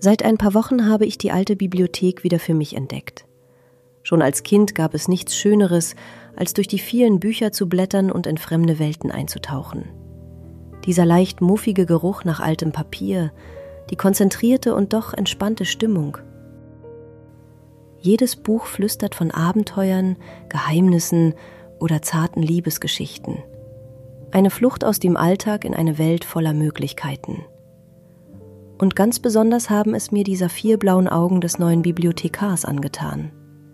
Seit ein paar Wochen habe ich die alte Bibliothek wieder für mich entdeckt. Schon als Kind gab es nichts Schöneres, als durch die vielen Bücher zu blättern und in fremde Welten einzutauchen. Dieser leicht muffige Geruch nach altem Papier, die konzentrierte und doch entspannte Stimmung. Jedes Buch flüstert von Abenteuern, Geheimnissen oder zarten Liebesgeschichten. Eine Flucht aus dem Alltag in eine Welt voller Möglichkeiten. Und ganz besonders haben es mir die saphirblauen Augen des neuen Bibliothekars angetan.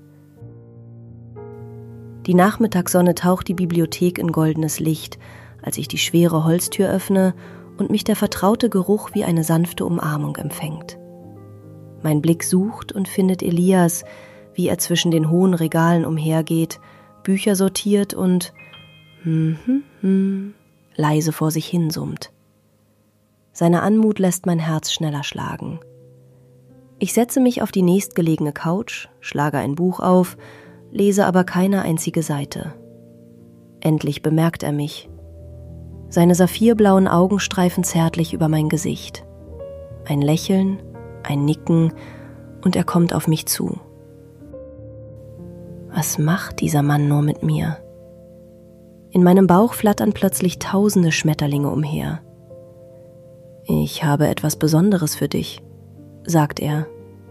Die Nachmittagssonne taucht die Bibliothek in goldenes Licht, als ich die schwere Holztür öffne und mich der vertraute Geruch wie eine sanfte Umarmung empfängt. Mein Blick sucht und findet Elias, wie er zwischen den hohen Regalen umhergeht, Bücher sortiert und leise vor sich hinsummt. Seine Anmut lässt mein Herz schneller schlagen. Ich setze mich auf die nächstgelegene Couch, schlage ein Buch auf, lese aber keine einzige Seite. Endlich bemerkt er mich. Seine saphirblauen Augen streifen zärtlich über mein Gesicht. Ein Lächeln, ein Nicken und er kommt auf mich zu. Was macht dieser Mann nur mit mir? In meinem Bauch flattern plötzlich tausende Schmetterlinge umher. Ich habe etwas Besonderes für dich, sagt er.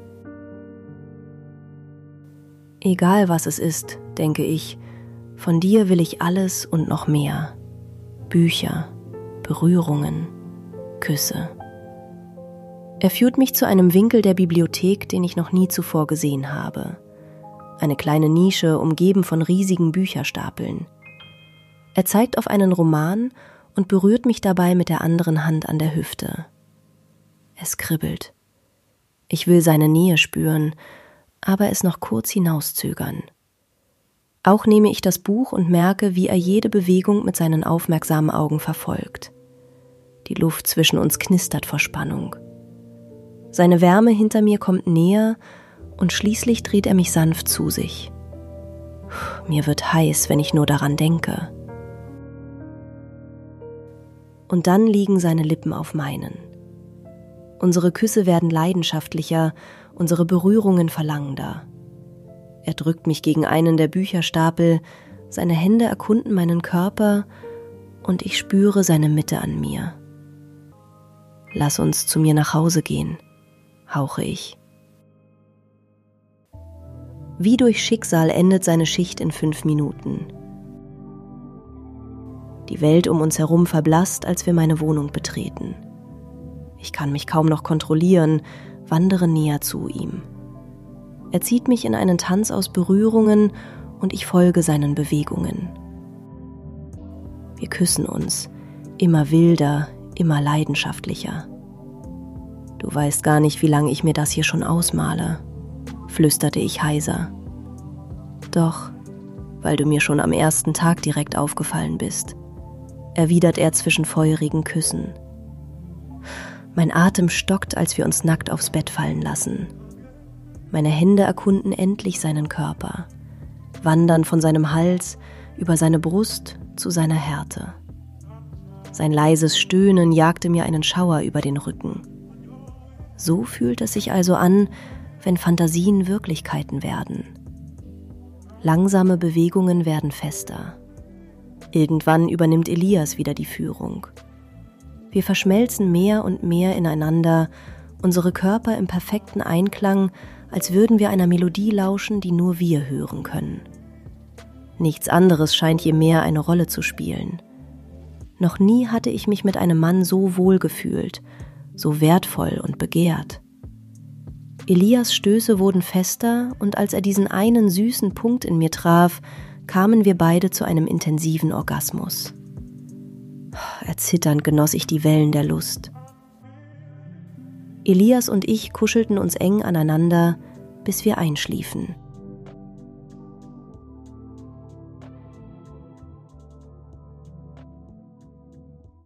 Egal was es ist, denke ich, von dir will ich alles und noch mehr. Bücher, Berührungen, Küsse. Er führt mich zu einem Winkel der Bibliothek, den ich noch nie zuvor gesehen habe. Eine kleine Nische, umgeben von riesigen Bücherstapeln. Er zeigt auf einen Roman und berührt mich dabei mit der anderen Hand an der Hüfte. Es kribbelt. Ich will seine Nähe spüren, aber es noch kurz hinauszögern. Auch nehme ich das Buch und merke, wie er jede Bewegung mit seinen aufmerksamen Augen verfolgt. Die Luft zwischen uns knistert vor Spannung. Seine Wärme hinter mir kommt näher und schließlich dreht er mich sanft zu sich. Mir wird heiß, wenn ich nur daran denke. Und dann liegen seine Lippen auf meinen. Unsere Küsse werden leidenschaftlicher, unsere Berührungen verlangender. Er drückt mich gegen einen der Bücherstapel, seine Hände erkunden meinen Körper und ich spüre seine Mitte an mir. Lass uns zu mir nach Hause gehen, hauche ich. Wie durch Schicksal endet seine Schicht in 5 Minuten. Die Welt um uns herum verblasst, als wir meine Wohnung betreten. Ich kann mich kaum noch kontrollieren, wandere näher zu ihm. Er zieht mich in einen Tanz aus Berührungen und ich folge seinen Bewegungen. Wir küssen uns, immer wilder, immer leidenschaftlicher. Du weißt gar nicht, wie lange ich mir das hier schon ausmale, flüsterte ich heiser. Doch, weil du mir schon am ersten Tag direkt aufgefallen bist, erwidert er zwischen feurigen Küssen. Mein Atem stockt, als wir uns nackt aufs Bett fallen lassen. Meine Hände erkunden endlich seinen Körper, wandern von seinem Hals über seine Brust zu seiner Härte. Sein leises Stöhnen jagte mir einen Schauer über den Rücken. So fühlt es sich also an, wenn Fantasien Wirklichkeiten werden. Langsame Bewegungen werden fester. Irgendwann übernimmt Elias wieder die Führung. Wir verschmelzen mehr und mehr ineinander, unsere Körper im perfekten Einklang, als würden wir einer Melodie lauschen, die nur wir hören können. Nichts anderes scheint je mehr eine Rolle zu spielen. Noch nie hatte ich mich mit einem Mann so wohl gefühlt, so wertvoll und begehrt. Elias' Stöße wurden fester und als er diesen einen süßen Punkt in mir traf, kamen wir beide zu einem intensiven Orgasmus. Erzitternd genoss ich die Wellen der Lust. Elias und ich kuschelten uns eng aneinander, bis wir einschliefen.